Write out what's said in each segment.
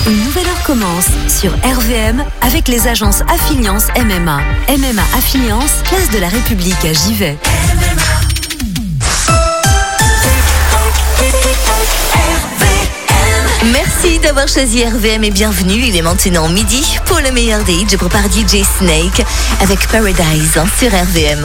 Une nouvelle heure commence sur RVM avec les agences Affiliance MMA. MMA Affiliance, place de la République à Givet. Merci d'avoir choisi RVM et bienvenue. Il est maintenant midi pour le meilleur des hits. Je prépare DJ Snake avec Paradise sur RVM.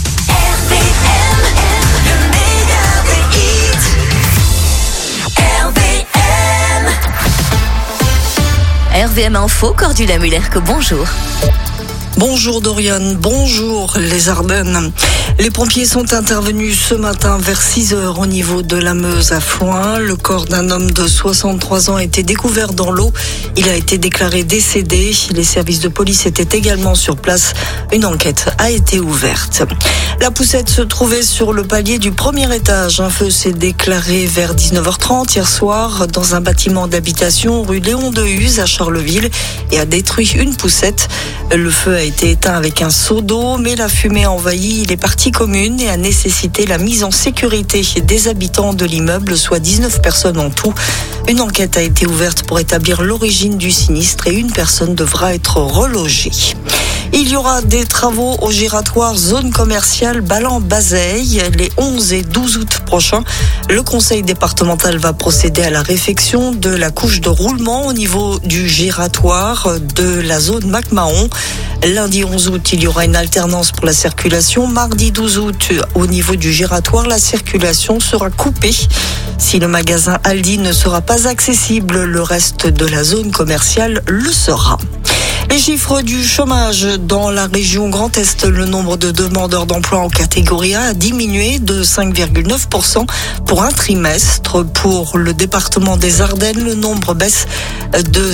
RVM Info, Cordula Muller-que bonjour. Bonjour Dorian, bonjour les Ardennes. Les pompiers sont intervenus ce matin vers 6h au niveau de la Meuse à Floing. Le corps d'un homme de 63 ans a été découvert dans l'eau. Il a été déclaré décédé. Les services de police étaient également sur place. Une enquête a été ouverte. La poussette se trouvait sur le palier du premier étage. Un feu s'est déclaré vers 19h30 hier soir dans un bâtiment d'habitation rue Léon de Huse à Charleville et a détruit une poussette. Le feu a été éteint avec un seau d'eau, mais la fumée a envahi les parties communes et a nécessité la mise en sécurité des habitants de l'immeuble, soit 19 personnes en tout. Une enquête a été ouverte pour établir l'origine du sinistre et une personne devra être relogée. Il y aura des travaux au giratoire zone commerciale Ballan-Bazeilles les 11 et 12 août prochains. Le conseil départemental va procéder à la réfection de la couche de roulement au niveau du giratoire de la zone Mac-Mahon. Lundi 11 août, il y aura une alternance pour la circulation. Mardi 12 août, au niveau du giratoire, la circulation sera coupée. Si le magasin Aldi ne sera pas accessible, le reste de la zone commerciale le sera. Les chiffres du chômage dans la région Grand Est, le nombre de demandeurs d'emploi en catégorie A a diminué de 5,9% pour un trimestre. Pour le département des Ardennes, le nombre baisse de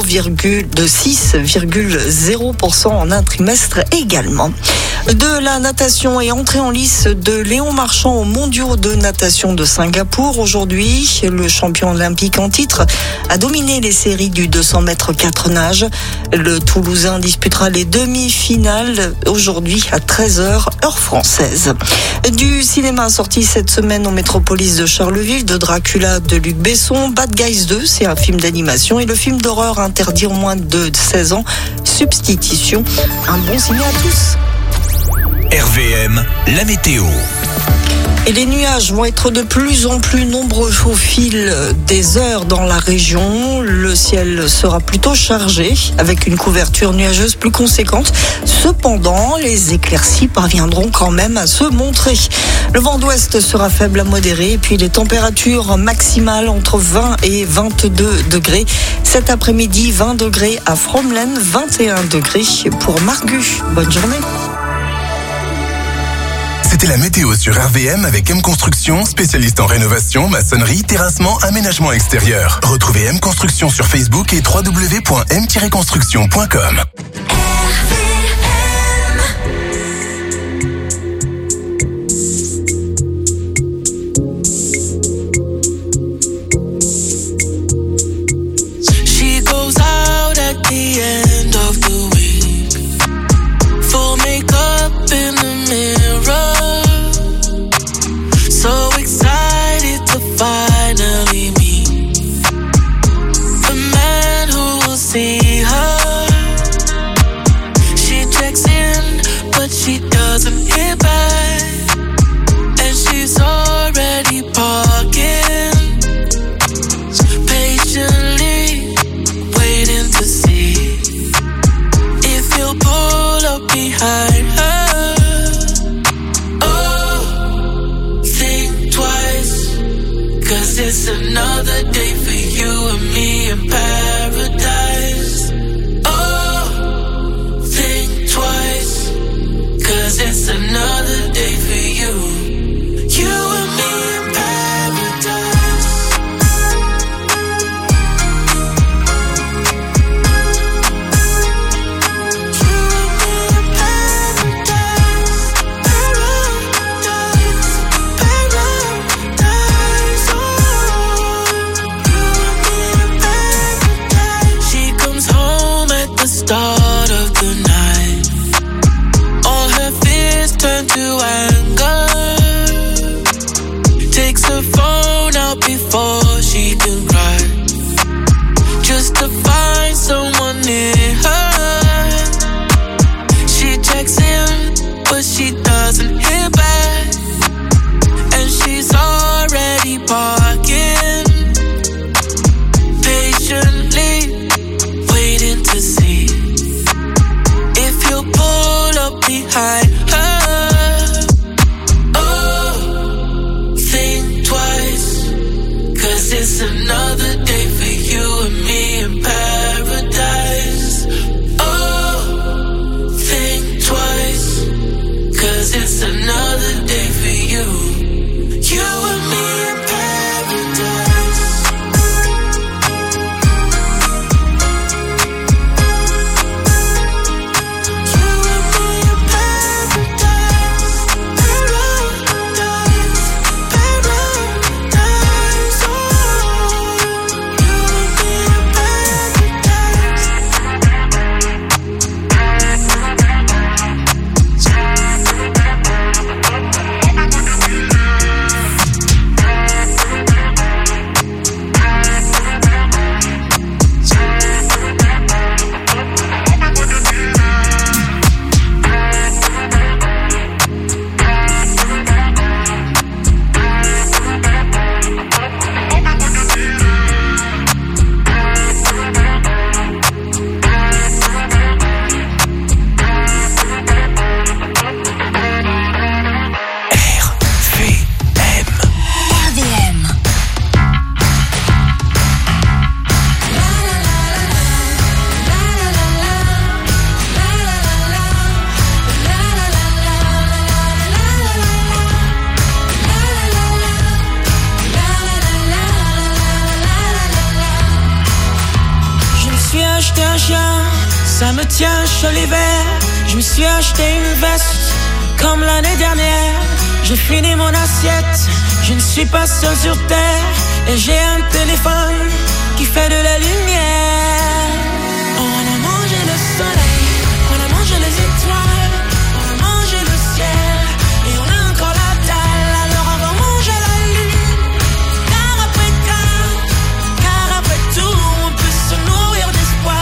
6,0% en un trimestre également. De la natation et entrée en lice de Léon Marchand aux mondiaux de natation de Singapour. Aujourd'hui, le champion olympique en titre a dominé les séries du 200 mètres 4 nages. Le Toulousain disputera les demi-finales aujourd'hui à 13h, heure française. Du cinéma sorti cette semaine au Métropolis de Charleville, de Dracula de Luc Besson, Bad Guys 2, c'est un film d'animation, et le film d'horreur interdit aux moins de 16 ans, Substitution. Un bon ciné à tous. RVM, la météo. Et les nuages vont être de plus en plus nombreux au fil des heures dans la région. Le ciel sera plutôt chargé avec une couverture nuageuse plus conséquente. Cependant, les éclaircies parviendront quand même à se montrer. Le vent d'ouest sera faible à modéré et puis les températures maximales entre 20 et 22 degrés. Cet après-midi, 20 degrés à Fromelen, 21 degrés pour Margus. Bonne journée. C'était la météo sur RVM avec M Construction, spécialiste en rénovation, maçonnerie, terrassement, aménagement extérieur. Retrouvez M Construction sur Facebook et www.m-construction.com. She goes out at the end of the week, full makeup in the mirror. So excited to finally meet the man who will see her. She checks in, but she doesn't hear back, and she's already parking, patiently waiting to see if he'll pull up behind her. Cause it's another day for you and me in paradise. Oh, think twice. Cause it's another day for you. You and me in paradise. You and me in paradise. Paradise. Paradise. Start of the night, all her fears turn to anger. Takes her phone out before she can cry, just to in paradise. Oh, think twice, 'cause it's another day for you. You and me in paradise. Ça me tient chaud l'hiver. Je me suis acheté une veste comme l'année dernière. J'ai fini mon assiette. Je ne suis pas seul sur terre. Et j'ai un téléphone qui fait de la lumière. On a mangé le soleil, on a mangé les étoiles, on a mangé le ciel. Et on a encore la dalle. Alors on va manger la lune. Car après tout, on peut se nourrir d'espoir.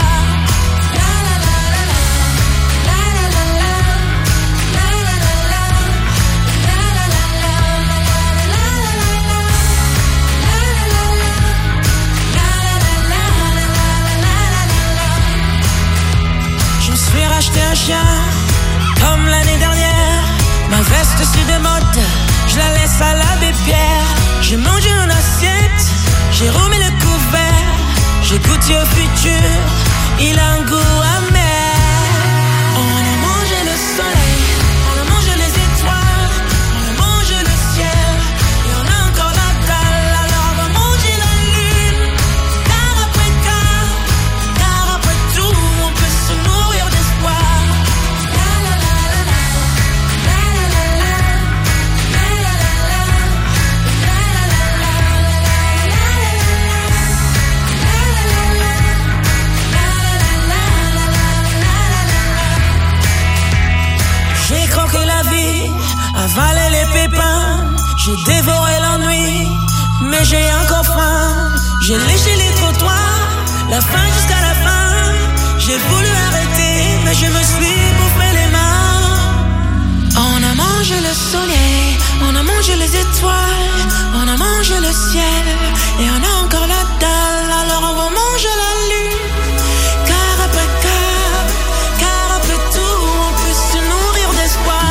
Acheter un chien comme l'année dernière. Ma veste sur de mode, je la laisse à l'abbé Pierre. J'ai mangé une assiette, j'ai remis le couvert. J'ai goûté au futur, il a un goût amer. On a mangé le soleil, on a mangé les étoiles, on a mangé le ciel. Et on a encore la dalle, alors on va manger la lune. Car après tout, on peut se nourrir d'espoir. J'ai croqué la vie, avalé les pépins. J'ai dévoré l'ennui, mais j'ai encore faim. J'ai léché les trottoirs, la fin jusqu'à la fin. J'ai voulu arrêter, mais je me suis bouffé les mains. On a mangé le soleil, on a mangé les étoiles, on a mangé le ciel. Et on a encore la dalle, alors on va manger la lune. Car après tout, on peut se nourrir d'espoir.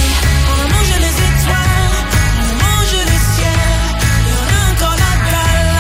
On a mangé les étoiles, on a mangé le ciel. Et on a encore la dalle,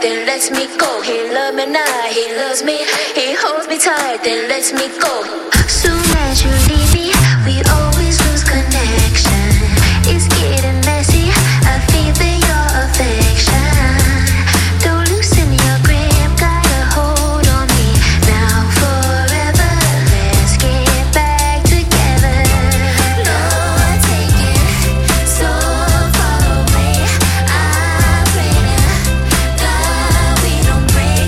then lets me go. He loves me now, he loves me. He holds me tight, then lets me go. Soon as you leave me, we always lose connection. It's getting messy, I feel your affection. Don't loosen your grip, got a hold on me. Now forever, let's get back together. No one taking so far away. I pray to God we don't break.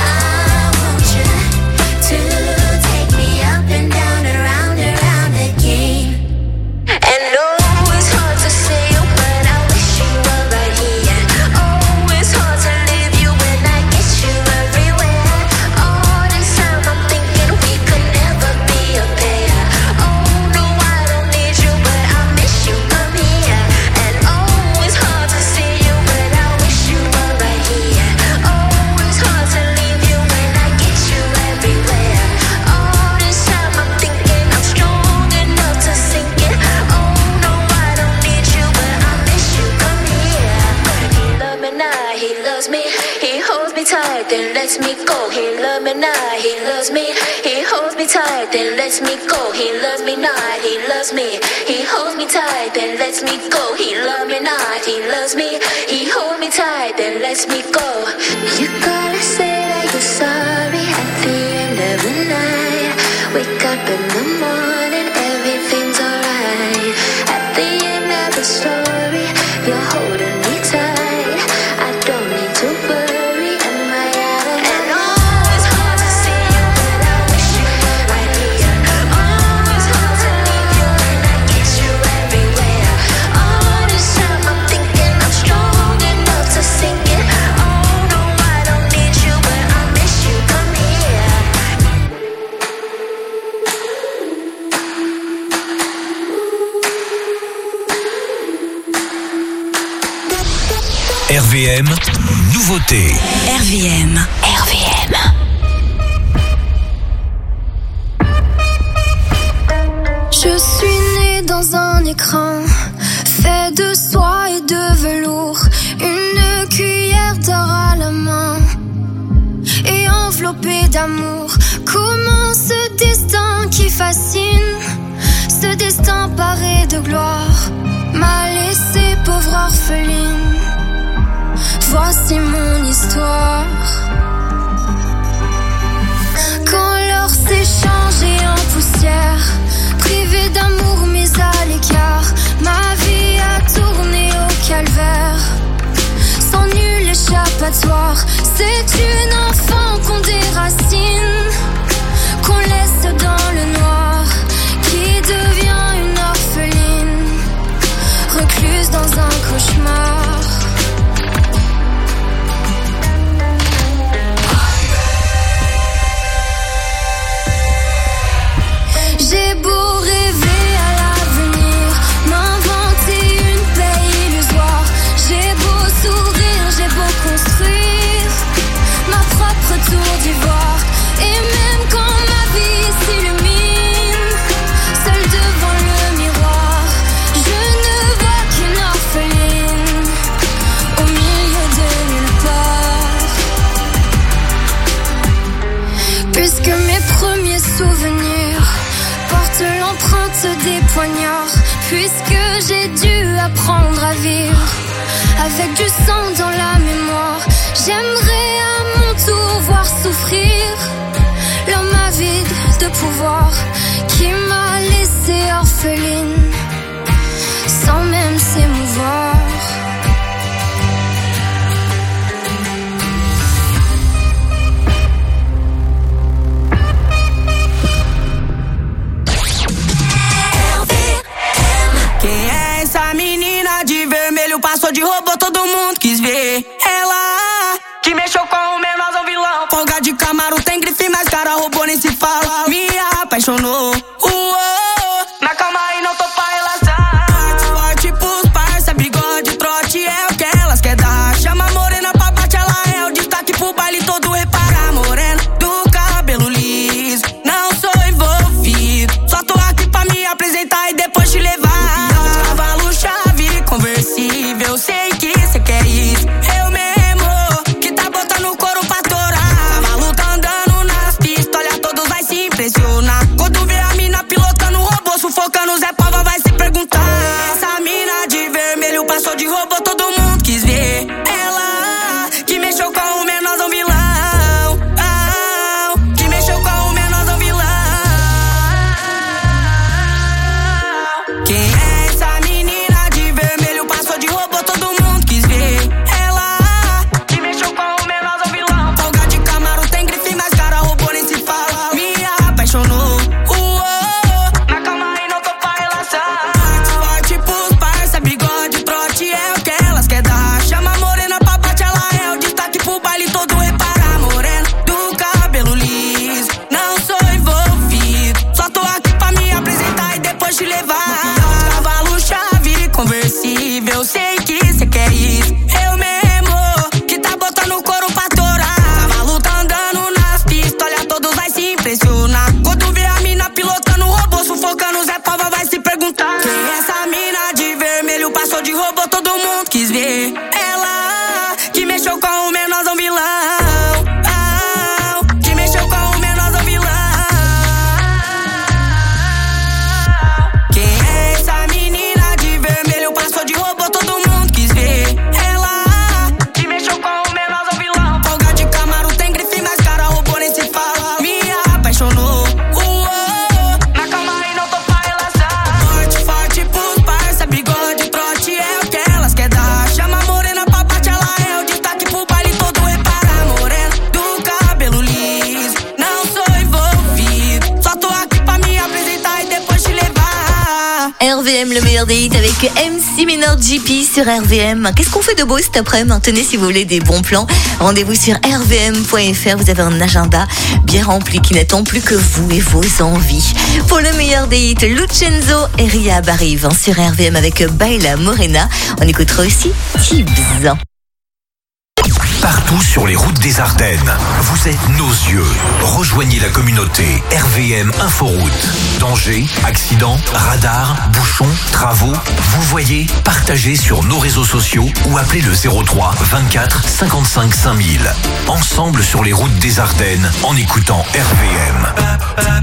I want you to take me up and down and round again. And no, it's hard to say you, but I wish you were right here. Oh, it's hard to leave you when I get you everywhere. All this time I'm thinking we could never be a pair. Oh, no, I don't need you, but I miss you, come here. And oh, it's hard to see you, but I wish you were right here. Oh, it's hard to leave you when I get you everywhere. All this time I'm thinking I'm strong enough to sink it. Oh, no, I don't need you, but I miss you, come here. He loves me now, he loves me. He holds me tight, then lets me go. He loves me now, he loves me. He holds me tight, then lets me go. He loves me now, he loves me. He holds me tight, then lets me go. He loves me now, he loves me. He holds me tight, then lets me go. You gotta say that you're sorry at the end of the night. Wake up in the morning, everything's alright. At the end of the story, you're holding me tight. I don't need to worry, am I out of my mind? Oh, it's hard to see you, but I wish you were right here. Oh, it's hard to leave you when I get you everywhere. All this time I'm thinking I'm strong enough to sink it. Oh, no, I don't need you, but I miss you, come here. RVM, nouveauté. RVM. Je suis née dans un écran fait de soie et de velours, une cuillère d'or à la main et enveloppée d'amour. Comment ce destin qui fascine, ce destin paré de gloire, m'a laissé pauvre orpheline. Voici mon histoire. Quand l'or s'est changé en poussière, privée d'amour mais à l'écart, ma vie a tourné au calvaire, sans nul échappatoire. C'est une enfant qu'on déracine, qu'on laisse dans le noir, qui devient une orpheline, recluse dans un cauchemar. J'ai beau rêver à l'avenir, m'inventer une paix illusoire. J'ai beau sourire, j'ai beau construire ma propre tour d'ivoire. Et même quand ma vie s'illumine, seule devant le miroir, je ne vois qu'une orpheline au milieu de nulle part. Puisque mes premiers souvenirs porte l'empreinte des poignards, puisque j'ai dû apprendre à vivre avec du sang dans la mémoire. J'aimerais à mon tour voir souffrir l'homme avide de pouvoir qui m'a laissé orpheline sans même s'émouvoir. Passou de robô, todo mundo quis ver. Ela que mexeu com o menorzão vilão. Folga de Camaro, tem grife, mas cara robô nem se fala. Me apaixonou. Na calma aí, não tô pra relaxar. Forte pros parça, bigode, trote é o que elas quer dar. Chama a morena pra bate, ela é o destaque pro baile todo. Repara, morena do cabelo liso. Não sou envolvido, só tô aqui pra me apresentar e depois te levar. Cavalo chave conversível, sei que cê quer isso. Eu mesmo que tá botando RVM, le meilleur des hits avec MC Minor JP sur RVM. Qu'est-ce qu'on fait de beau cet après-midi? Tenez, si vous voulez des bons plans, rendez-vous sur rvm.fr. Vous avez un agenda bien rempli qui n'attend plus que vous et vos envies. Pour le meilleur des hits, Lucenzo et Rihab arrivent sur RVM avec Baila Morena. On écoutera aussi Tibbs. Partout sur les routes des Ardennes, vous êtes nos yeux. Rejoignez la communauté RVM Inforoute. Danger, accident, radar, bouchons, travaux. Vous voyez, partagez sur nos réseaux sociaux ou appelez le 03 24 55 5000. Ensemble sur les routes des Ardennes en écoutant RVM.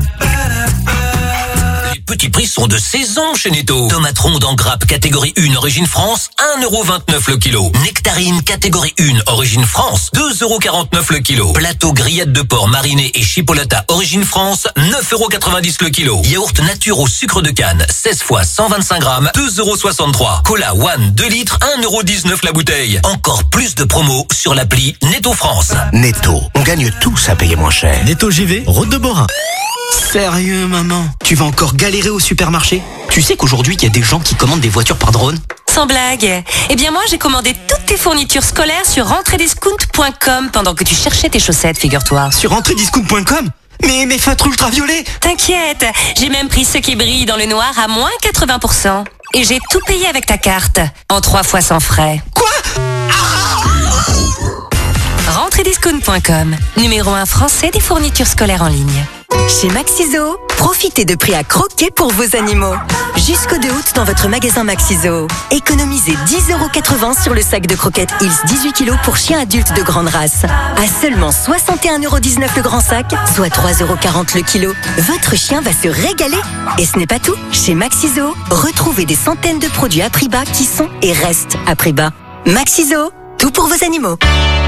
Les petits prix sont de saison chez Netto. Tomates rondes en grappe catégorie 1 origine France, 1,29€ le kilo. Nectarine catégorie 1 origine France, 2,49€ le kilo. Plateau grillade de porc mariné et chipolata origine France, 9,90€ le kilo. Yaourt nature au sucre de canne, 16 fois 125 grammes, 2,63€. Cola One 2 litres, 1,19€ la bouteille. Encore plus de promos sur l'appli Netto France. Netto, on gagne tous à payer moins cher. Netto JV, route de Borin. Sérieux, maman? Tu vas encore galérer au supermarché? Tu sais qu'aujourd'hui, il y a des gens qui commandent des voitures par drone? Sans blague. Eh bien moi, j'ai commandé toutes tes fournitures scolaires sur rentrediscount.com pendant que tu cherchais tes chaussettes, figure-toi. Sur rentrediscount.com? Mais mes feutres ultraviolets! T'inquiète, j'ai même pris ceux qui brillent dans le noir à moins 80%. Et j'ai tout payé avec ta carte, en 3 fois sans frais. Quoi? Rentrediscount.com, numéro 1 français des fournitures scolaires en ligne. Chez Maxiso, profitez de prix à croquer pour vos animaux. Jusqu'au 2 août dans votre magasin Maxiso. Économisez 10,80€ sur le sac de croquettes Hills 18 kg pour chiens adultes de grande race. À seulement 61,19€ le grand sac, soit 3,40€ le kilo. Votre chien va se régaler. Et ce n'est pas tout. Chez Maxiso, retrouvez des centaines de produits à prix bas qui sont et restent à prix bas. Maxiso, tout pour vos animaux.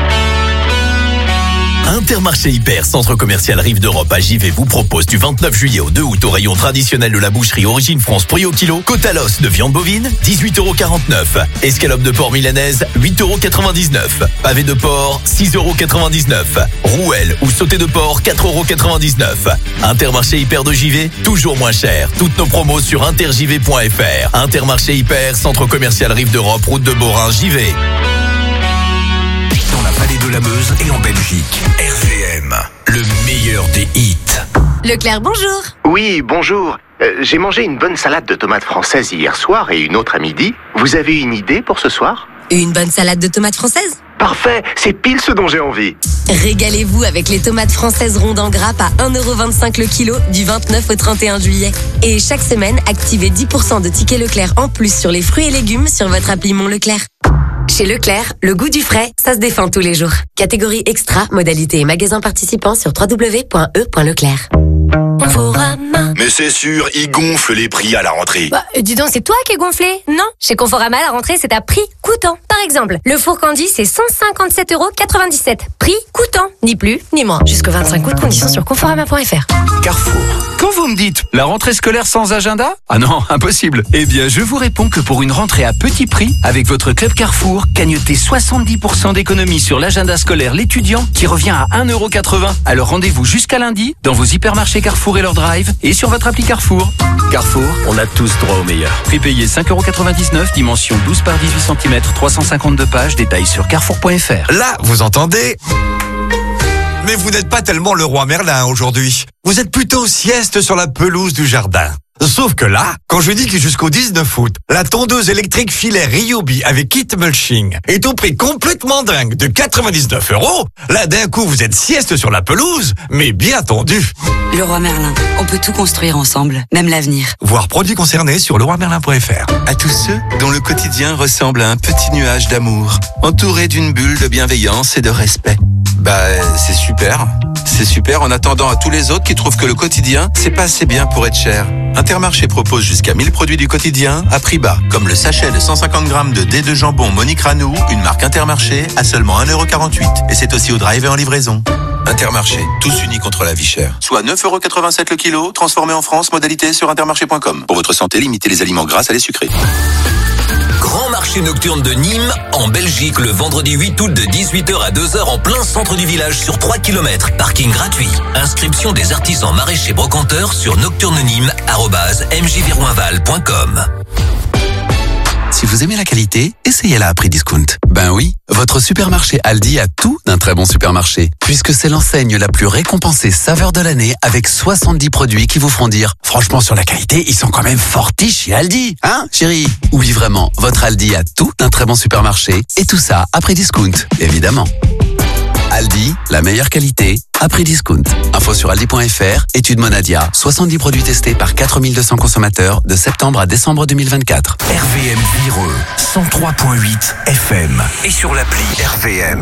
Intermarché Hyper, centre commercial Rive d'Europe à Givet vous propose du 29 juillet au 2 août au rayon traditionnel de la boucherie Origine France prix au kilo, côte à l'os de viande bovine 18,49€, escalope de porc milanaise 8,99€, pavé de porc 6,99€, rouelle ou sauté de porc 4,99€. Intermarché Hyper de Givet, toujours moins cher. Toutes nos promos sur intergivet.fr. Intermarché Hyper, centre commercial Rive d'Europe, route de Borin, Givet. Dans la vallée de la Meuse et en Belgique. RVM, le meilleur des hits. Leclerc, bonjour. Oui, bonjour. J'ai mangé une bonne salade de tomates françaises hier soir et une autre à midi. Vous avez une idée pour ce soir? Une bonne salade de tomates françaises? Parfait, c'est pile ce dont j'ai envie. Régalez-vous avec les tomates françaises rondes en grappe à 1,25€ le kilo du 29 au 31 juillet. Et chaque semaine, activez 10% de tickets Leclerc en plus sur les fruits et légumes sur votre appli Mon Leclerc. Chez Leclerc, le goût du frais, ça se défend tous les jours. Catégorie extra, modalité et magasin participant sur www.e.leclerc. Conforama. Mais c'est sûr, ils gonflent les prix à la rentrée. Bah, dis donc, c'est toi qui es gonflé? Non. Chez Conforama, la rentrée, c'est à prix coûtant. Par exemple, le four Candy, c'est 157,97€. Prix coûtant. Ni plus, ni moins. Jusqu'au 25 août, conditions sur conforama.fr. Carrefour. Quand vous me dites, la rentrée scolaire sans agenda? Ah non, impossible. Eh bien, je vous réponds que pour une rentrée à petit prix, avec votre club Carrefour, gagnez 70% d'économie sur l'agenda scolaire l'étudiant qui revient à 1,80€. Alors rendez-vous jusqu'à lundi dans vos hypermarchés Carrefour et leur drive et sur votre appli Carrefour. Carrefour, on a tous droit au meilleur. Prix payé 5,99€, dimension 12 par 18 cm, 352 pages, détails sur carrefour.fr. Là, vous entendez? Mais vous n'êtes pas tellement le roi Merlin aujourd'hui. Vous êtes plutôt sieste sur la pelouse du jardin. Sauf que là, quand je dis que jusqu'au 19 août, la tondeuse électrique filaire Ryobi avec kit mulching est au prix complètement dingue de 99€, là d'un coup vous êtes sieste sur la pelouse, mais bien tondu. Le roi Merlin, on peut tout construire ensemble, même l'avenir. Voir produits concernés sur leroimerlin.fr. À tous ceux dont le quotidien ressemble à un petit nuage d'amour, entouré d'une bulle de bienveillance et de respect. Bah, c'est super. C'est super en attendant à tous les autres qui trouvent que le quotidien, c'est pas assez bien pour être cher. Intermarché propose jusqu'à 1000 produits du quotidien à prix bas, comme le sachet de 150 grammes de dés de jambon Monique Ranou, une marque Intermarché, à seulement 1,48€. Et c'est aussi au drive et en livraison. Intermarché, tous unis contre la vie chère. Soit 9,87€ le kilo, transformé en France, modalité sur intermarché.com. Pour votre santé, limitez les aliments gras à les sucrés. Grand marché nocturne de Nîmes, en Belgique, le vendredi 8 août de 18h à 2h en plein centre du village sur 3 km. Parking gratuit. Inscription des artisans maraîchers brocanteurs sur nocturnenim@mjvirouinval.com. Si vous aimez la qualité, essayez-la à prix discount. Ben oui, votre supermarché Aldi a tout d'un très bon supermarché, puisque c'est l'enseigne la plus récompensée saveur de l'année avec 70 produits qui vous feront dire « Franchement, sur la qualité, ils sont quand même fortiches chez Aldi, hein, chérie ?» Oui, vraiment, votre Aldi a tout d'un très bon supermarché, et tout ça à prix discount, évidemment. Aldi, la meilleure qualité, à prix discount. Info sur aldi.fr, étude Monadia, 70 produits testés par 4200 consommateurs de septembre à décembre 2024. RVM Vireux, 103.8 FM. Et sur l'appli RVM.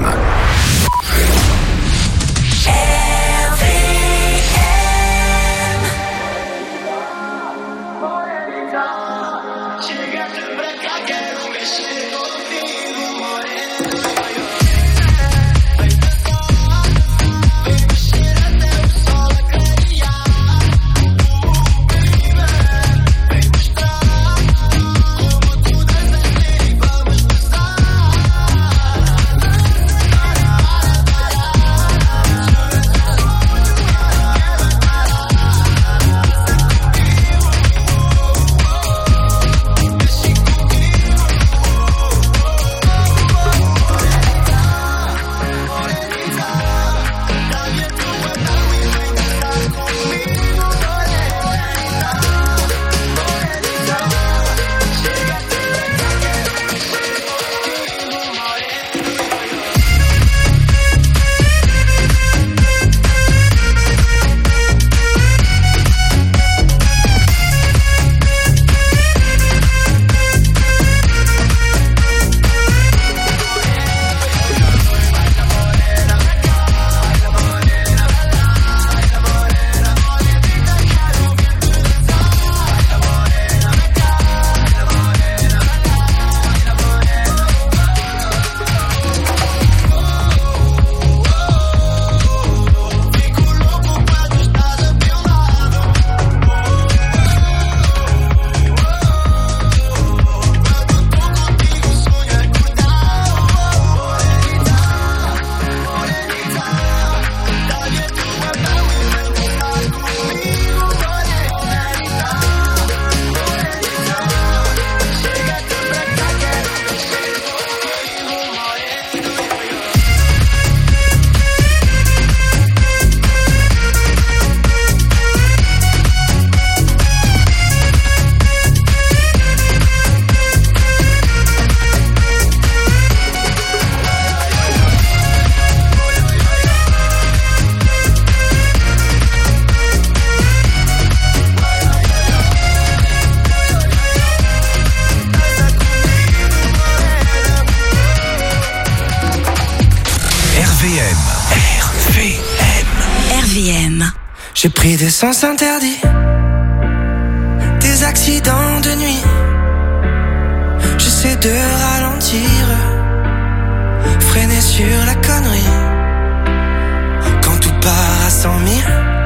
J'ai pris des sens interdits, des accidents de nuit. J'essaie de ralentir, freiner sur la connerie. Quand tout part à 100 000,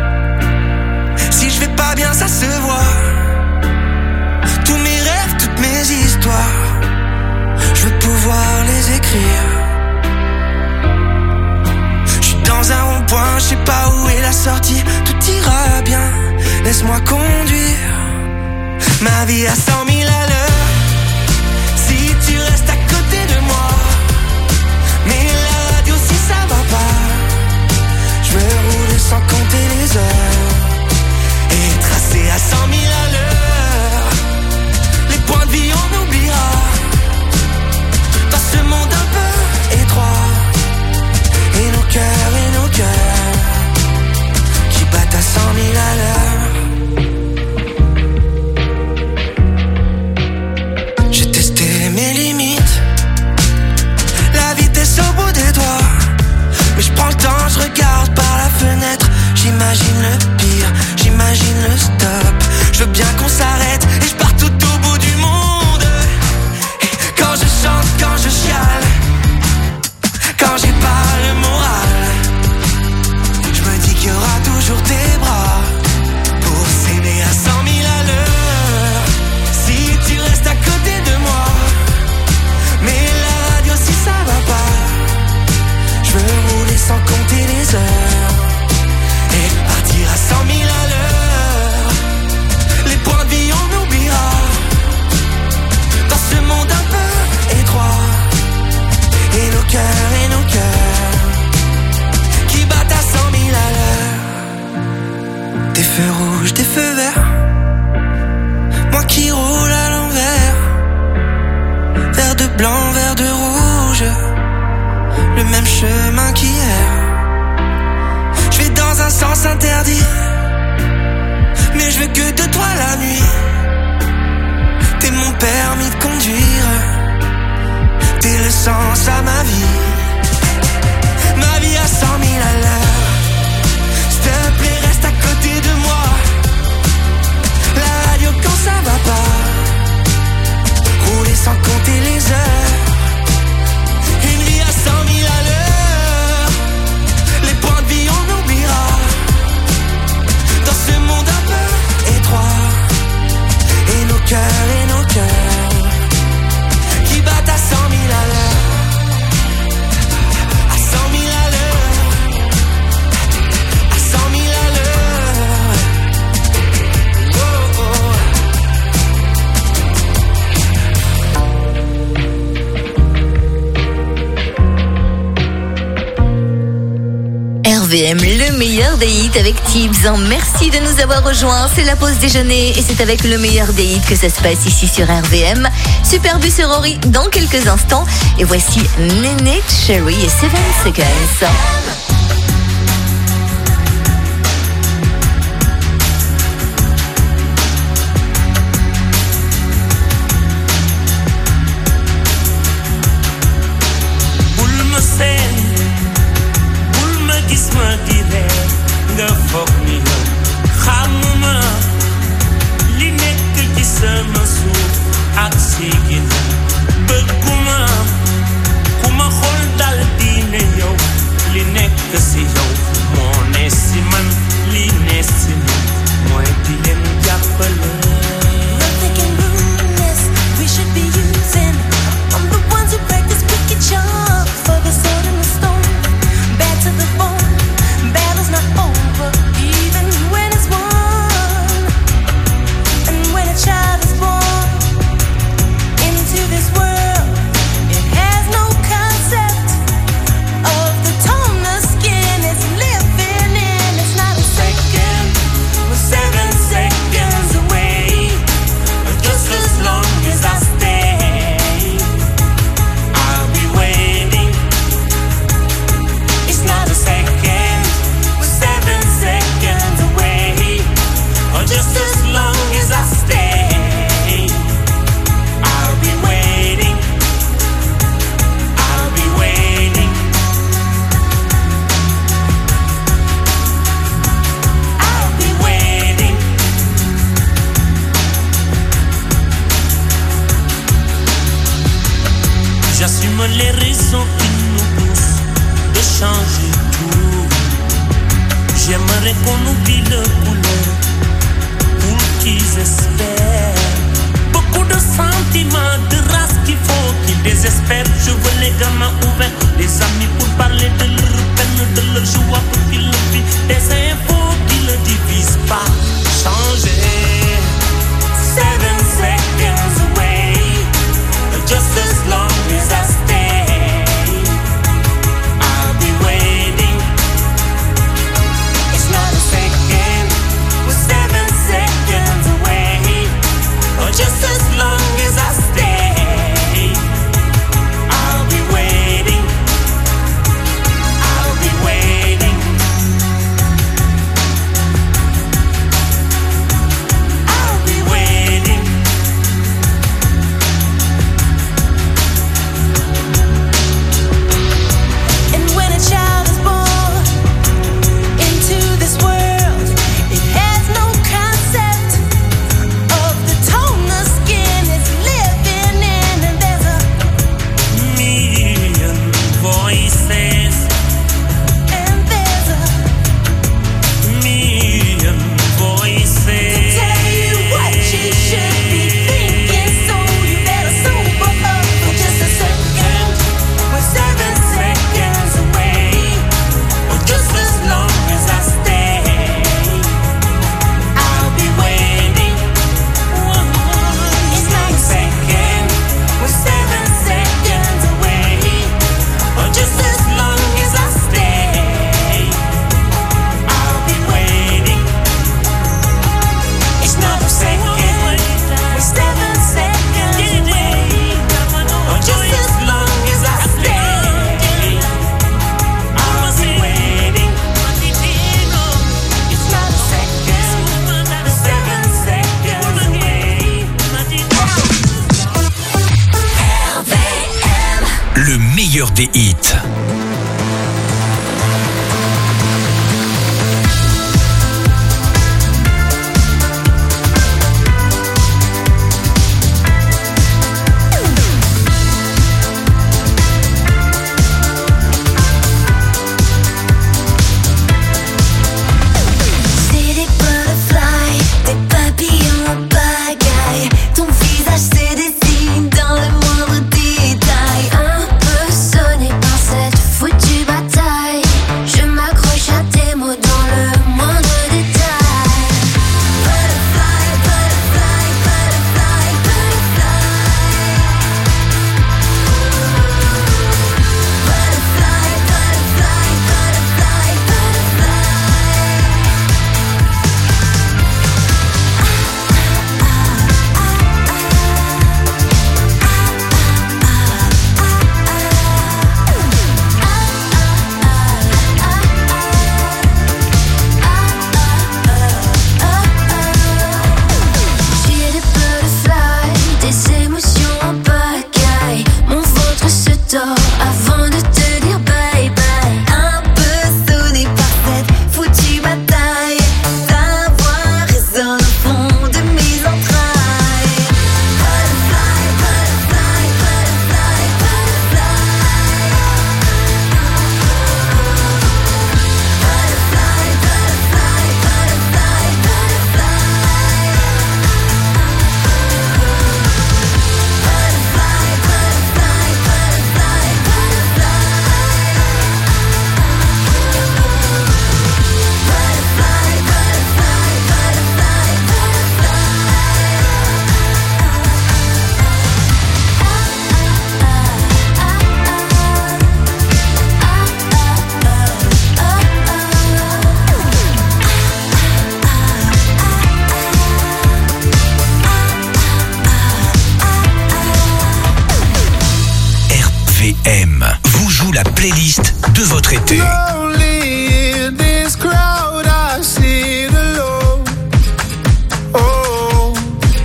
si je vais pas bien ça se voit. Tous mes rêves, toutes mes histoires, je veux pouvoir les écrire. Dans un rond-point, je sais pas où est la sortie. Tout ira bien, laisse-moi conduire. Ma vie à 100 000 à l'heure. Si tu restes à côté de moi. Mais la radio si ça va pas. Je veux rouler sans compter les heures. Et tracer à 100 000 à l'heure. Les points de vie on oubliera. Dans ce monde un peu étroit. Et nos cœurs qui battent à 100 000 à l'heure. J'ai testé mes limites, la vitesse au bout des doigts. Mais je prends le temps, je regarde par la fenêtre, j'imagine le feux rouges, des feux verts. Moi qui roule à l'envers. Vert de blanc, vert de rouge. Le même chemin qu'hier. Je vais dans un sens interdit. Mais je veux que de toi la nuit. T'es mon permis de conduire. T'es le sens à ma vie. Ma vie à 100 000 à l'heure. S'il te plaît, reste à côté de moi. La radio quand ça va pas. Rouler sans compter les heures. Une vie à 100 000 à l'heure. Les points de vie on oubliera. Dans ce monde un peu étroit. Et nos cœurs qui battent à 100 000 à l'heure. À 100 000 à l'heure. À 100 000 à l'heure. Oh, oh. RVM, le meilleur des hits avec Tibbs. Merci de nous avoir rejoints. C'est la pause déjeuner et c'est avec le meilleur des hits que ça se passe ici sur RVM. Superbus et Rory dans quelques instants. Et voici Néné, Cherry et 7 Seconds. nga foog ni yow xamuma li nekk ci sama suuf ak sigina bëgguma ku ma xool dal diine yow li nekk si yow moo ne si man li ne si man mooy di leen jàppale. We should be using. I'm the ones who practice wicked charm for the sword and the stone. Bad to the bone. Battle's not over, even when it's won. And when a child is born into this world, it has no concept of the tone the skin is living in. It's not a second, we're 7 seconds away. Just as long as I stay, I'll be waiting. It's not a second, we're 7 seconds away. Just as long as I stay, I'll be waiting. I'll be waiting. I'll be waiting. J'assume les raisons qui nous poussent de changer tout. J'aimerais qu'on oublie le couleur pour qu'ils espèrent. Beaucoup de sentiments, de race qu'il faut qu'ils désespèrent. Je veux les gamins ouverts, les amis pour parler de leur peine, de leur joie pour qu'ils le vivent. Des infos qui ne divisent pas. Changer. 7 seconds away. Just as long as I stay, I'll be waiting. It's not a second, we're 7 seconds away. Just as long as I stay, I'll be waiting. meilleur des hits. C'est des butterflies, des papillons en pagaille. Ton visage se dessine dans le moindre détail. Un peu sonné par cette foutue bataille. Je m'accroche à tes mots dans le moindre détail. Butterfly, butterfly, butterfly, butterfly. Butterfly, butterfly, butterfly, butterfly. J'ai des butterflies, des émotions en pagaille. Mon ventre se tord avant de te dire bye bye. Un peu sonné par cette foutue bataille. Ta voix résonne au fond de mes entrailles. Butterfly, butterfly, butterfly, butterfly. Butterfly, butterfly, butterfly, butterfly. RVM vous joue la playlist de votre été. Lonely in this crowd, I sit alone. Oh,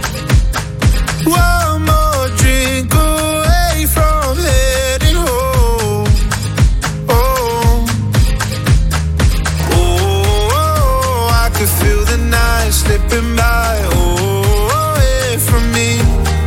one more drink away from heading home. Oh, oh, I could feel the night slipping by. Oh, away from me.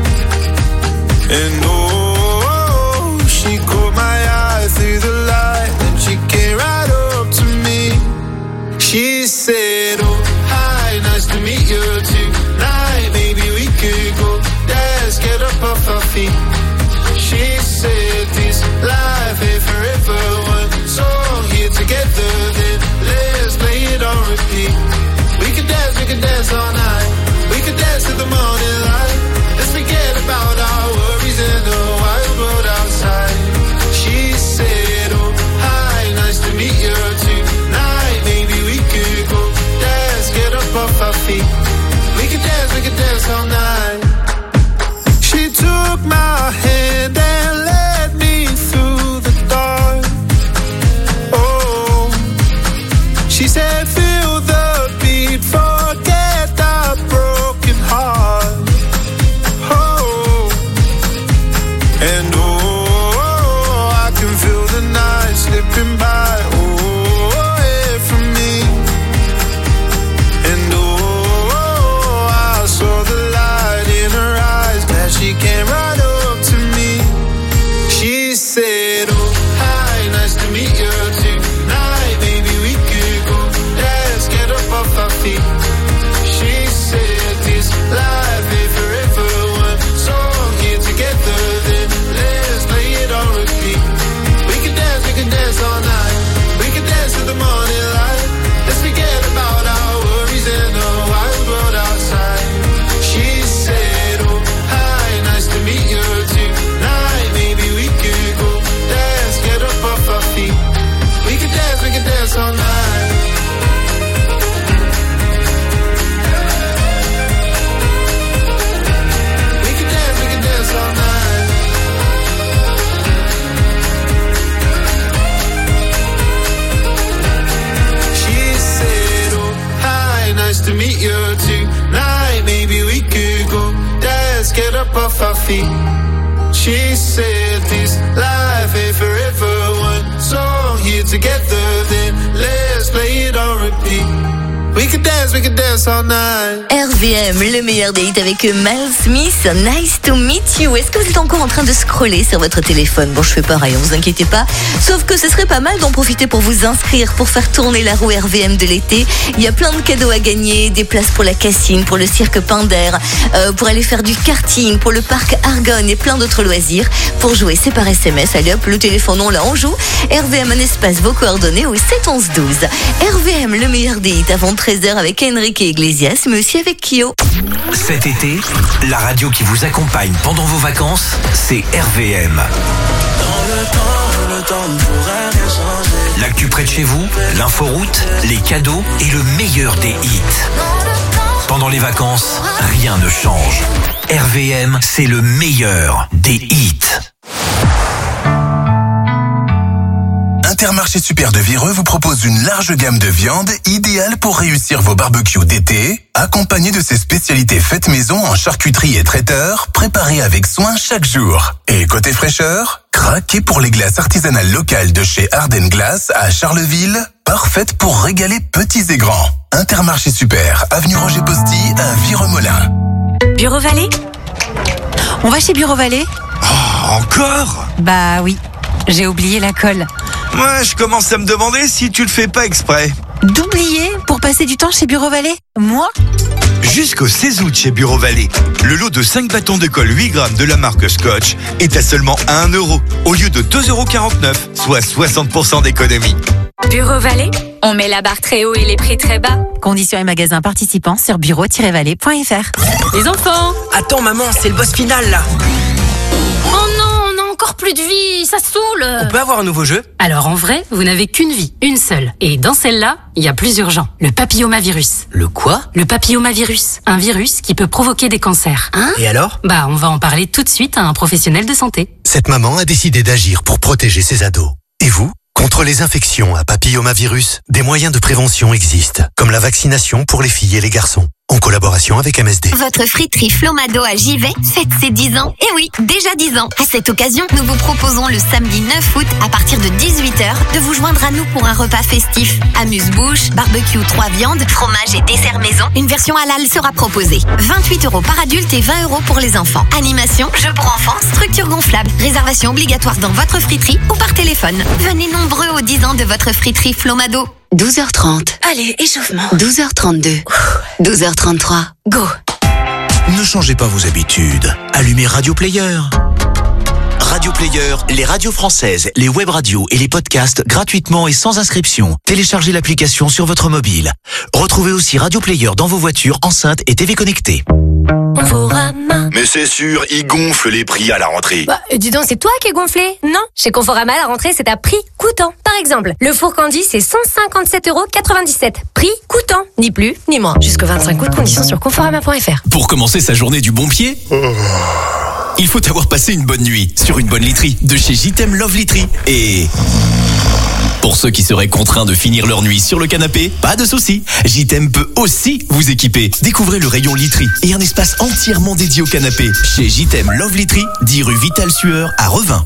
And oh, she caught my eye through the light, and she came right up to me. She said, oh, hi, nice to meet you tonight. Maybe we could go dance, get up off our feet. She said, this life ain't forever. One song here together, then let's play it on repeat. We could dance all night. We could dance to the morning light. Let's forget about our worries in the wild world outside. She said, oh, hi, nice to meet you tonight. Maybe we could go dance, get up off our feet. We could dance all night. She took my hand and led me through the dark. Oh, she said, feel the beat, forget the broken heart. Oh, and oh, I can feel the night slipping by. Oh, away from me. And oh, I saw the light in her eyes as she came right up to me. She said, oh, hi, nice to meet you tonight. Maybe we could go dance, get up off our feet. She said, this life ain't forever. One song here together, then let's play it on repeat. We can dance all night. We can dance to the morning light. Let's forget about our worries in the wild world outside. She said, oh, hi, nice to meet you tonight. Maybe we could go dance, get up off our feet. We can dance all night. We can dance all night. She said, oh, hi, nice to meet you tonight. Maybe we could go dance, get up off our feet. She said, this life ain't forever. together, then let's play it on repeat. We could dance all night. RVM, le meilleur des hits avec Miles Smith, Nice to meet you. Est-ce que vous êtes encore en train de scroller sur votre téléphone? Bon, je fais pareil, ne vous inquiétez pas. Sauf que ce serait pas mal d'en profiter pour vous inscrire, pour faire tourner la roue RVM de l'été. Il y a plein de cadeaux à gagner, des places pour la Cassine, pour le cirque Pinder, pour aller faire du karting, pour le parc Argonne et plein d'autres loisirs. Pour jouer, c'est par SMS. Allez hop, le téléphone, on joue. RVM, un espace, vos coordonnées au 7 11 12. RVM, le meilleur des hits avant 13h avec Enrique Iglesias, mais aussi avec Kyo. Cet été, la radio qui vous accompagne pendant vos vacances, c'est RVM. L'actu près de chez vous, l'inforoute, les cadeaux et le meilleur des hits. Pendant les vacances, rien ne change. RVM, c'est le meilleur des hits. Intermarché Super de Vireux vous propose une large gamme de viandes idéale pour réussir vos barbecues d'été, accompagnée de ses spécialités faites maison en charcuterie et traiteur, préparées avec soin chaque jour. Et côté fraîcheur, craquez pour les glaces artisanales locales de chez Ardennes Glace à Charleville, parfaites pour régaler petits et grands. Intermarché Super, avenue Roger Posty à Vireux-Molin. Bureau Vallée ? On va chez Bureau Vallée ? Oh, encore ? Bah oui, j'ai oublié la colle. Moi, je commence à me demander si tu le fais pas exprès. D'oublier pour passer du temps chez Bureau Vallée ? Moi ? Jusqu'au 16 août chez Bureau Vallée, le lot de 5 bâtons de colle 8 grammes de la marque Scotch est à seulement 1 € au lieu de 2,49 €, soit 60% d'économie. Bureau Vallée ? On met la barre très haut et les prix très bas. Conditions et magasins participants sur bureau-vallée.fr. Les enfants ! Attends maman, c'est le boss final là. Oh non, on a encore plus de vie, ça saoule. On peut avoir un nouveau jeu ? Alors en vrai, vous n'avez qu'une vie, une seule. Et dans celle-là, il y a plus urgent. Le papillomavirus. Le quoi ? Le papillomavirus. Un virus qui peut provoquer des cancers. Hein ? Et alors ? Bah, on va en parler tout de suite à un professionnel de santé. Cette maman a décidé d'agir pour protéger ses ados. Et vous ? Contre les infections à papillomavirus, des moyens de prévention existent, comme la vaccination pour les filles et les garçons, en collaboration avec MSD. Votre friterie Flomado à Givet fête ses 10 ans. Et oui, déjà 10 ans. À cette occasion, nous vous proposons le samedi 9 août, à partir de 18h, de vous joindre à nous pour un repas festif. Amuse-bouche, barbecue 3 viandes, fromage et dessert maison. Une version halal sera proposée. 28 € par adulte et 20 € pour les enfants. Animation, jeux pour enfants, structure gonflable. Réservation obligatoire dans votre friterie ou par téléphone. Venez nombreux aux 10 ans de votre friterie Flomado. 12h30. Allez, échauffement. 12h32. 12h33. Go. Ne changez pas vos habitudes. Allumez Radio Player. Radio Player, les radios françaises, les web radios et les podcasts gratuitement et sans inscription. Téléchargez l'application sur votre mobile. Retrouvez aussi Radio Player dans vos voitures, enceintes et TV connectées. Mais c'est sûr, ils gonflent les prix à la rentrée. Bah, dis donc, c'est toi qui es gonflé? Non, chez Conforama, la rentrée, c'est à prix coûtant. Par exemple, le four Candy, c'est 157,97 €. Prix coûtant, ni plus, ni moins. Jusqu'au 25 août, conditions sur conforama.fr. Pour commencer sa journée du bon pied, il faut avoir passé une bonne nuit sur une bonne literie de chez JTM Love Literie. Et pour ceux qui seraient contraints de finir leur nuit sur le canapé, pas de souci. JTM peut aussi vous équiper. Découvrez le rayon literie et un espace entièrement dédié au canapé chez JTM Love Literie, 10 rue Vital Sueur à Revin.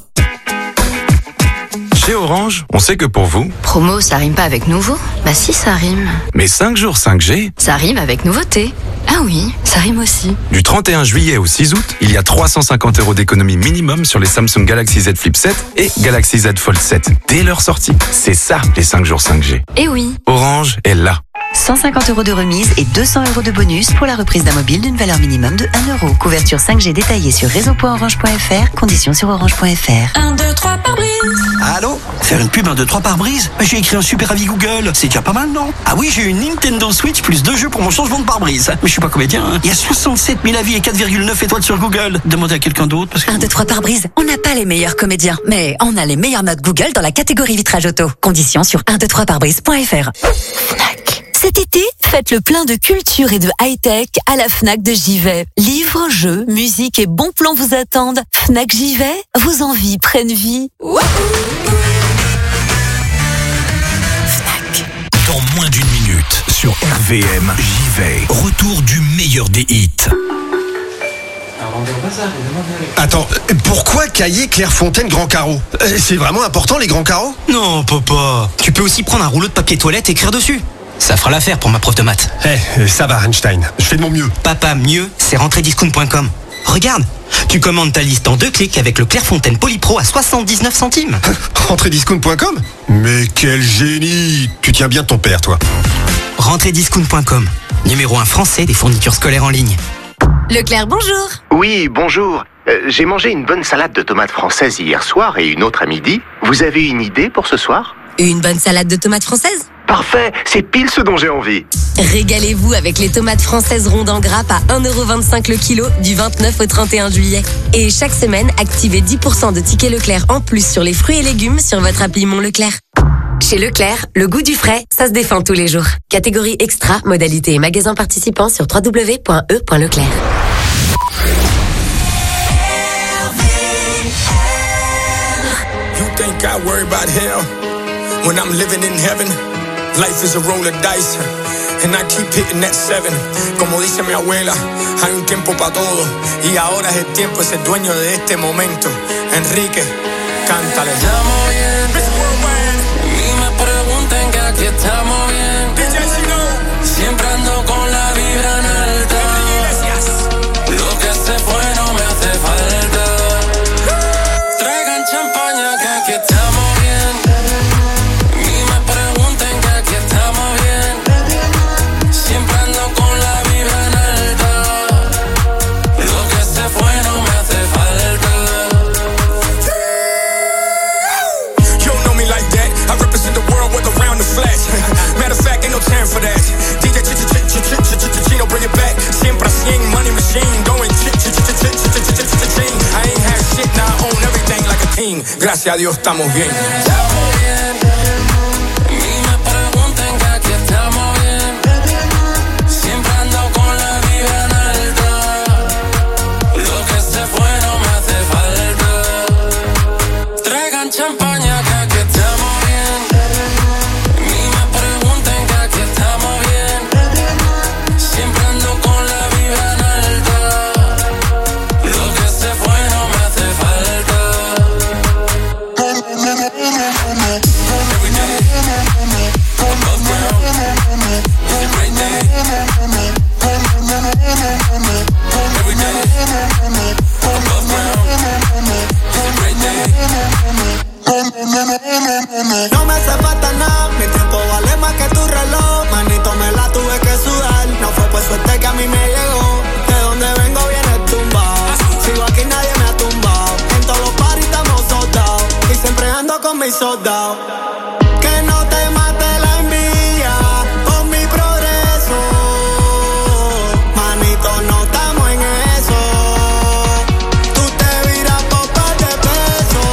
Chez Orange, on sait que pour vous... Promo, ça rime pas avec nouveau? Bah si, ça rime. Mais 5 jours 5G... Ça rime avec nouveauté. Ah oui, ça rime aussi. Du 31 juillet au 6 août, il y a 350 € d'économie minimum sur les Samsung Galaxy Z Flip 7 et Galaxy Z Fold 7 dès leur sortie. C'est ça, les 5 jours 5G. Eh oui. Orange est là. 150 € de remise et 200 € de bonus pour la reprise d'un mobile d'une valeur minimum de 1 €. Couverture 5G détaillée sur réseau.orange.fr. Conditions sur orange.fr. 1, 2, 3 par brise. Allô ? Faire une pub 1, 2, 3 par brise ? J'ai écrit un super avis Google. C'est déjà pas mal, non ? Ah oui, j'ai eu une Nintendo Switch plus 2 jeux pour mon changement de pare-brise. Mais je suis pas comédien, hein. Il y a 67 000 avis et 4,9 étoiles sur Google. Demandez à quelqu'un d'autre parce que... 1, 2, 3 par brise. On n'a pas les meilleurs comédiens, mais on a les meilleures notes Google dans la catégorie vitrage auto. Conditions sur 123parbrise.fr. Cet été, faites le plein de culture et de high-tech à la Fnac de Givet. Livres, jeux, musique et bons plans vous attendent. Fnac Givet, vos envies prennent vie. Fnac. Dans moins d'une minute, sur RVM, j'y vais. Retour du meilleur des hits. Attends, pourquoi Cahiers Clairefontaine Grand Carreau? C'est vraiment important les grands carreaux? Non, papa. Tu peux aussi prendre un rouleau de papier toilette et écrire dessus. Ça fera l'affaire pour ma prof de maths. Ça va Einstein, je fais de mon mieux. Papa, mieux, c'est rentrediscount.com. Regarde, tu commandes ta liste en 2 clics avec le Clairefontaine Polypro à 79 centimes. Rentrediscount.com? Mais quel génie! Tu tiens bien de ton père, toi. Rentrediscount.com, numéro 1 français des fournitures scolaires en ligne. Leclerc, bonjour. Oui, bonjour. J'ai mangé une bonne salade de tomates françaises hier soir et une autre à midi. Vous avez une idée pour ce soir? Une bonne salade de tomates françaises? Parfait, c'est pile ce dont j'ai envie. Régalez-vous avec les tomates françaises rondes en grappe à 1,25€ le kilo du 29 au 31 juillet. Et chaque semaine, activez 10% de tickets Leclerc en plus sur les fruits et légumes sur votre appli Mon Leclerc. Chez Leclerc, le goût du frais, ça se défend tous les jours. Catégorie extra, modalité et magasin participant sur www.e.leclerc. You think I worry about hell when I'm living in heaven? Life is a roll of dice, and I keep hitting that 7. Como dice mi abuela, hay un tiempo para todo, y ahora es el tiempo de ser dueño de este momento. Enrique, cántale. Estamos bien, ni me pregunten que aquí estamos bien. Siempre ando con la vibra en alta. Lo que se fue no me hace falta. Traigan champaña que aquí estamos bien. Ni me pregunten que aquí estamos bien. Siempre ando con la vibra en alta. Lo que se fue no me hace falta. You don't know me like that. I represent the world with around the flash. Matter of fact, ain't no time for that. DJ Chino, bring it back. Siempre así, money machine, going ching. I ain't had shit, now I own everything like a king. Gracias a Dios estamos bien. Estamos bien. Ni me pregunten que aquí estamos bien. Siempre ando con la vibra en alta. Lo que se fue no me hace falta. Traigan champaña que aquí estamos bien. Ni me pregunten que aquí estamos bien. Siempre ando con la vibra en alta. Lo que se fue no me hace falta. No me hace falta nada, mi tiempo vale más que tu reloj. Manito, me la tuve que sudar. No fue por suerte que a mí me llegó. De donde vengo viene tumbado. Sigo aquí, nadie me ha tumbado. En todos los parties estamos soldados. Y siempre ando con mis soldados. Que no te mate la envidia con mi progreso. Manito, no estamos en eso. Tú te viras por par de peso.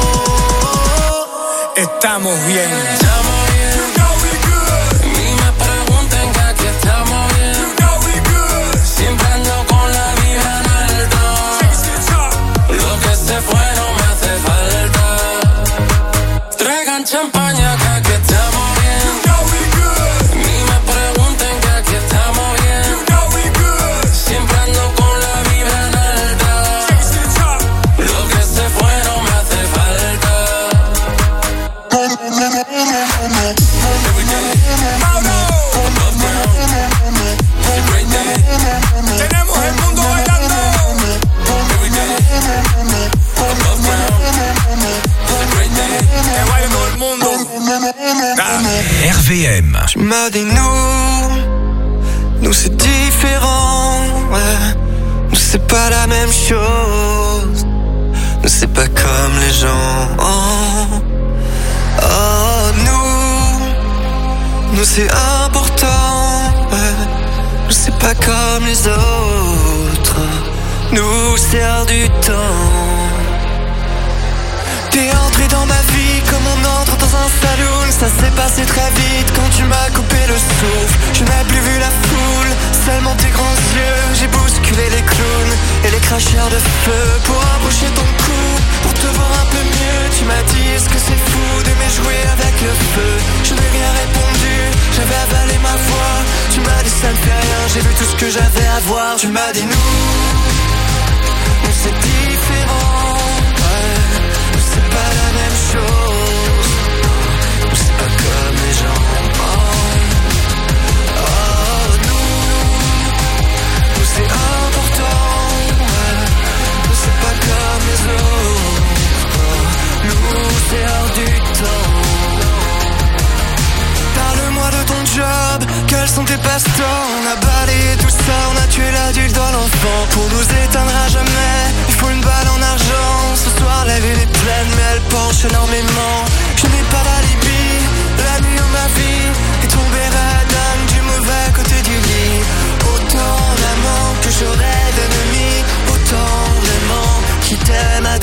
Estamos bien. Estamos bien. Ni me pregunten que aquí estamos bien. Siempre ando con la vibra en alta. Lo que se fue no me hace falta. Traigan champaña que aquí estamos bien. Ni me pregunten que aquí estamos bien. Siempre ando con la vibra en alta. Lo que se fue no me hace falta. Tenemos el mundo bailando. Que baile todo el mundo. RVM. Tu m'as dit nous c'est différent, ouais. Nous c'est pas la même chose. Nous c'est pas comme les gens. Oh, nous c'est important, ouais. Nous c'est pas comme les autres. Nous sert du temps. T'es entré dans ma vie comme on entre dans un saloon. Ça s'est passé très vite quand tu m'as coupé le souffle. Je n'ai plus vu la foule, seulement tes grands yeux. J'ai bousculé les clowns et les cracheurs de feu pour approcher ton cou, pour te voir un peu mieux. Tu m'as dit est-ce que c'est fou d'aimer jouer avec le feu. Je n'ai rien répondu, j'avais avalé ma voix. Tu m'as dit ça ne fait rien, j'ai vu tout ce que j'avais à voir. Tu m'as dit nous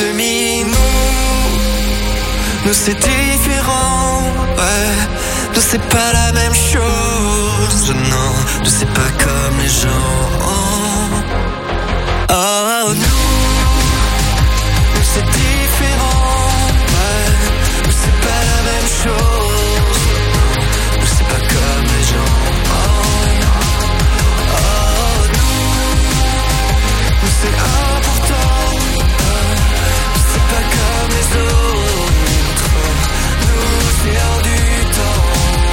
demi. Nous c'est différent, ouais. Nous c'est pas la même chose, non. Nous c'est pas comme les gens. Oh, nous c'est différent, ouais. Nous c'est pas la même chose, nous c'est pas comme les gens. Nous c'est important, nous c'est pas comme les autres. Nous c'est hors du temps.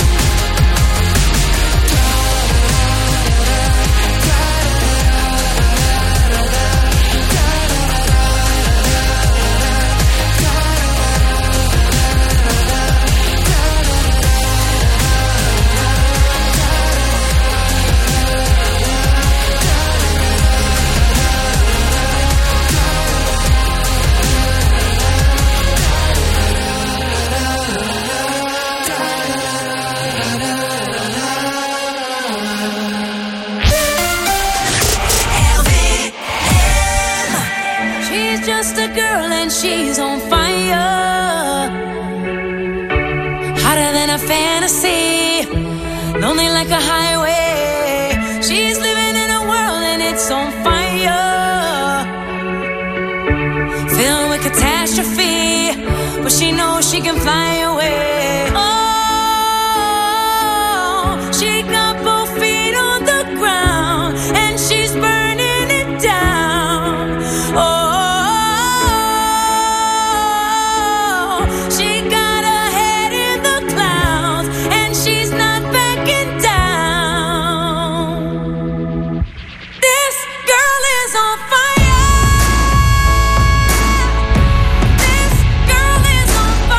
She's on fire, hotter than a fantasy, lonely like a highway. She's living in a world and it's on fire, filled with catastrophe, but she knows she can fly away. Oh, she got both feet on the ground and she's burning it down. Oh, On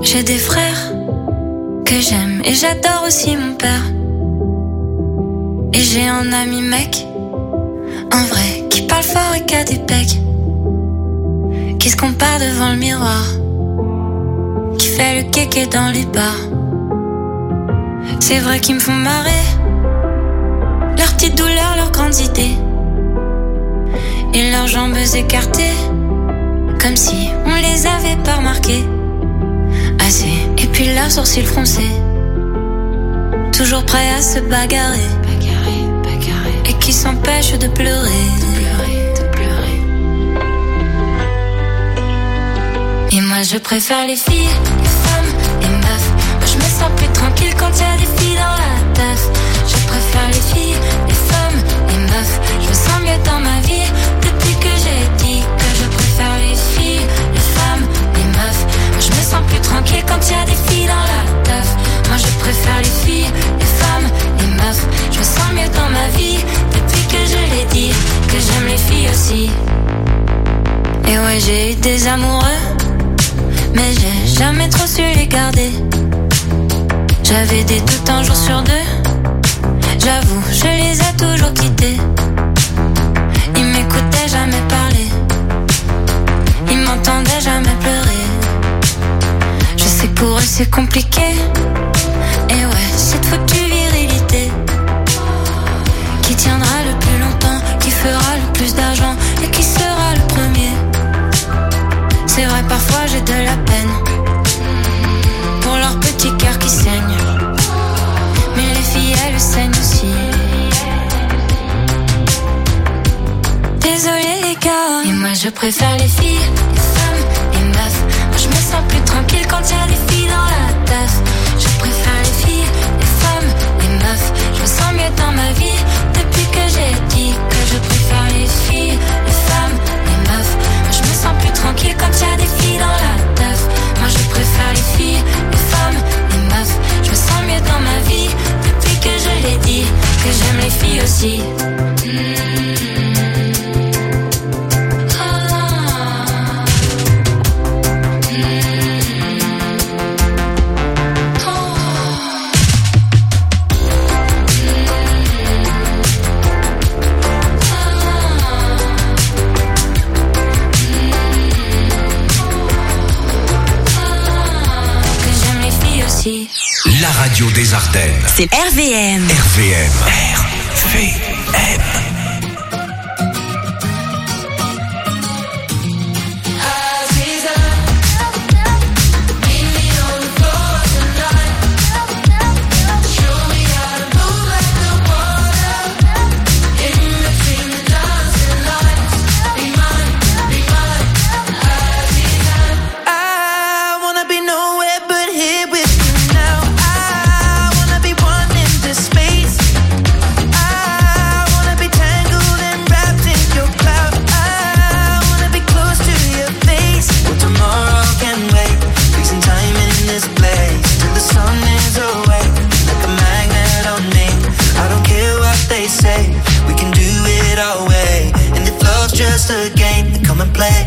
J'ai des frères que j'aime et j'adore aussi mon père. Et j'ai un ami mec, un vrai, qui parle fort et qui a des pecs, qui se compare devant le miroir, qui fait le kéké dans les bars. C'est vrai qu'ils me font marrer, leurs petites douleurs, leurs grandes idées, et leurs jambes écartées, comme si on les avait pas remarquées. Assez, et puis leurs sourcils froncés, toujours prêts à se bagarrer, et qui s'empêchent de pleurer. Et moi je préfère les filles, les femmes, les meufs. Moi je me sens plus tranquille quand y a des filles dans la teuf. Je préfère les filles, les femmes, les meufs. Je me sens mieux dans ma vie depuis que j'ai dit que je préfère les filles, les femmes, les meufs. Moi je me sens plus tranquille quand y a des filles dans la teuf. Moi je préfère les filles, les femmes, les meufs. Je me sens mieux dans ma vie depuis que je l'ai dit que j'aime les filles aussi. Et ouais, j'ai eu des amoureux, mais j'ai jamais trop su les garder. J'avais des doutes un jour sur deux, j'avoue, je les ai toujours quittés. Ils m'écoutaient jamais parler, ils m'entendaient jamais pleurer. Je sais que pour eux c'est compliqué, et ouais, cette foutue virilité qui tiendra le plus longtemps, qui fera le plus d'argent et qui sera le premier. C'est vrai, parfois j'ai de la peine pour leur petit cœur qui saigne, mais les filles elles saignent aussi. Désolée les gars, et moi je préfère les filles, les femmes, les meufs. Moi je me sens plus tranquille quand y a des filles dans la teuf. Je préfère les filles, les femmes, les meufs. Je me sens mieux dans ma vie depuis que j'ai dit que je préfère les filles, les femmes, les meufs. Moi je me sens plus tranquille quand y a des filles dans la teuf. Moi je préfère les filles, les femmes, les meufs. Je me sens mieux dans ma vie depuis que je l'ai dit que j'aime les filles aussi. La radio des Ardennes. C'est RVM. RVM. RVM. Just a game, then come and play.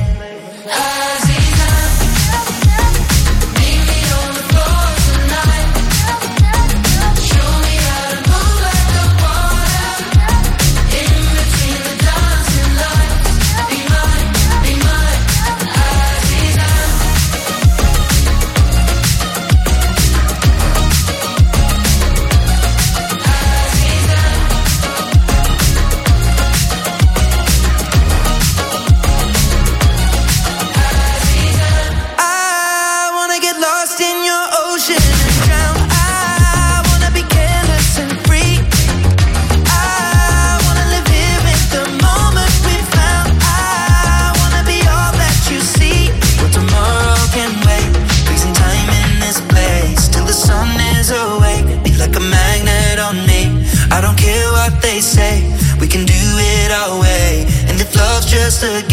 Just a